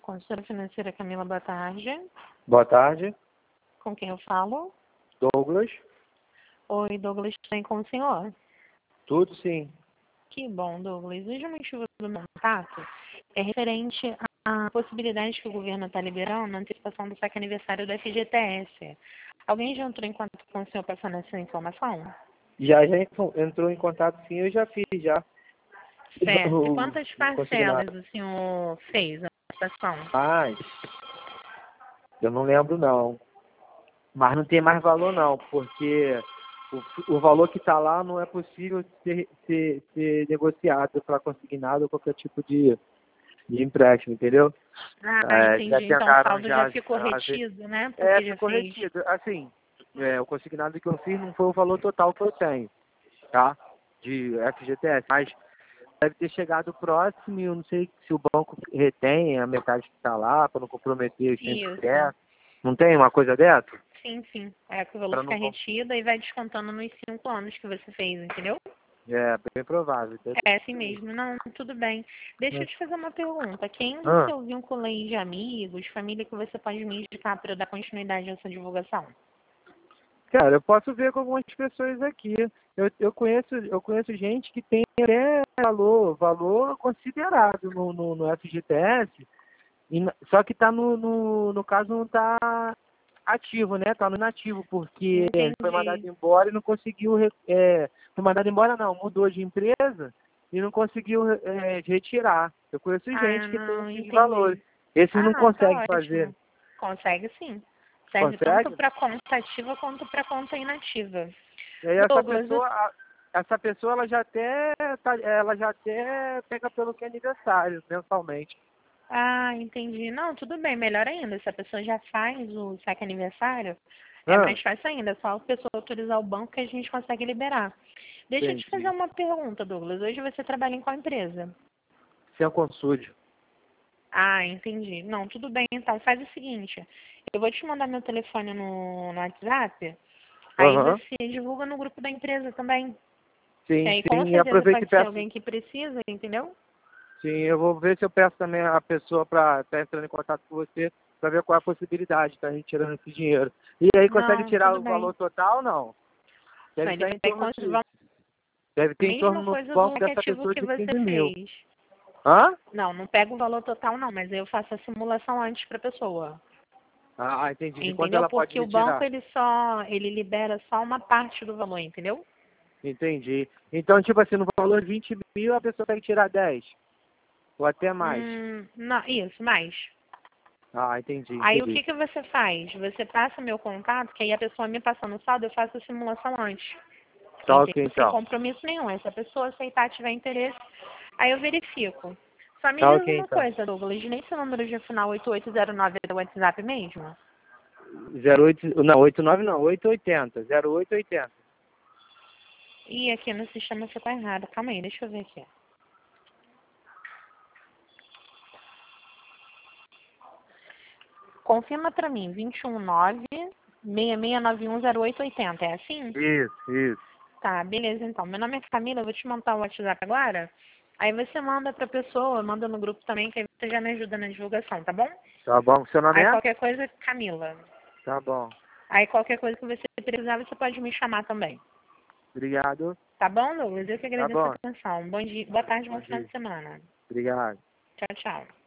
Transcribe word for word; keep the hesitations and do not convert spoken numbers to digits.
Consultora financeira Camila, boa tarde. Boa tarde, Com quem eu falo? Douglas. Oi, Douglas, tem com o senhor? Tudo sim. Que bom, Douglas. Hoje o motivo do meu contato é referente à possibilidade que o governo está liberando na antecipação do saque aniversário do F G T S. Alguém já entrou em contato com o senhor passando essa informação? Já, já entrou entrou em contato sim, eu já fiz já. Certo. E O- quantas o parcelas consignado. o senhor fez a antecipação? Mas, eu não lembro não. Mas não tem mais valor não, porque o, o valor que está lá não é possível ser, ser, ser negociado para consignado ou qualquer tipo de, de empréstimo, entendeu? Ah, É, já entendi. Então o tentaram saldo já já... ficou já ver- retido, né? É, Porque já ficou fez. retido. Assim, é, o consignado que eu fiz não foi o valor total que eu tenho, tá? De F G T S, mas deve ter chegado próximo e eu não sei se o banco retém a metade que está lá para não comprometer os cem por Isso. cento. Não tem uma coisa dessa? Sim, sim. É que o valor Para fica não... com- retido e vai descontando nos cinco anos que você fez, entendeu? É, bem provável. Deve É ser assim isso mesmo. mesmo. Não, tudo bem. Deixa eu Né? te fazer uma pergunta. Quem do Ah, seu vínculo aí de amigos, família que você pode me indicar para eu dar continuidade a essa divulgação? cara, eu posso ver com algumas pessoas aqui. Eu, eu, conheço, eu conheço gente que tem até valor, valor considerado no, no, no F G T S, e na- só que está no, no, no caso não está ativo, né? Está no inativo, porque foi mandado Entendi. embora e não conseguiu. re- É, foi mandado embora não, mudou de empresa e não conseguiu é, retirar. Eu conheço Ah, gente que tem não, esses valores. entendi. Esses Ah, não não, tá conseguem fazer. ótimo. Consegue sim. Serve tanto Consegue? para conta ativa quanto para conta inativa. E aí essa Douglas, pessoa, a- essa pessoa ela já até tá- ela já até pega pelo que é aniversário mensalmente. ah, entendi. Não, tudo bem, melhor ainda. Se a pessoa já faz o saque aniversário, é Ah, mais fácil ainda. É só a pessoa autorizar o banco que a gente consegue liberar. Deixa eu te fazer entendi. uma pergunta, Douglas. Hoje você trabalha em qual empresa? Sem consulde. Ah, entendi. Não, tudo bem, então. Faz o seguinte. Eu vou te mandar meu telefone no, no WhatsApp. Aí Aham. você divulga no grupo da empresa também. Que Sim, aí com sim. E certeza aproveita e pode ser peço. alguém que precisa, entendeu? Sim, eu vou ver se eu peço também a pessoa para estar entrando em contato com você para ver qual é a possibilidade de estar retirando esse dinheiro. E aí consegue Não, tirar tudo o bem. valor total ou não? Deve Ele estar em vai torno continuar de. Deve a ter em torno mesma no coisa do banco dessa aplicativo pessoa que de você quinze mil. fez. Hã? Não, não pega o valor total não, mas eu faço a simulação antes para a pessoa. Ah, entendi. De quanto Entendeu? ela pode Porque o banco retirar? ele só, ele libera só uma parte do valor, entendeu? Entendi. Então, tipo assim, no valor de vinte mil, a pessoa tem que tirar dez. Ou até mais. Hum, não, isso, mais. Ah, entendi, Aí o entendi. que que você faz? Você passa meu contato, que aí a pessoa me passando o saldo, eu faço a simulação antes. Tá ok, Entendeu? Sem então. compromisso nenhum. E se a pessoa aceitar, tiver interesse, aí eu verifico. Só me Tá diz ok, uma então. coisa, Douglas, nem seu número de final oito oito zero nove é do WhatsApp mesmo? zero oito, não, oito nove não, oito oito zero. zero oito oito zero. Ih, aqui no sistema ficou errado. Calma aí, deixa eu ver aqui. Confirma pra mim, dois um nove, seis seis nove um zero oito oito zero, é assim? Isso, isso. Tá, beleza então. Meu nome é Camila, eu vou te montar o WhatsApp agora. Aí você manda pra pessoa, manda no grupo também, que aí você já me ajuda na divulgação, tá bom? Tá bom. Seu nome Aí é? qualquer coisa, Camila. Tá bom. Aí qualquer coisa que você precisar, você pode me chamar também. Obrigado. Tá bom, Douglas? Eu que Tá agradeço a bom. atenção. Bom dia, boa tarde, bom Bom final dia. de semana. Obrigado. Tchau, tchau.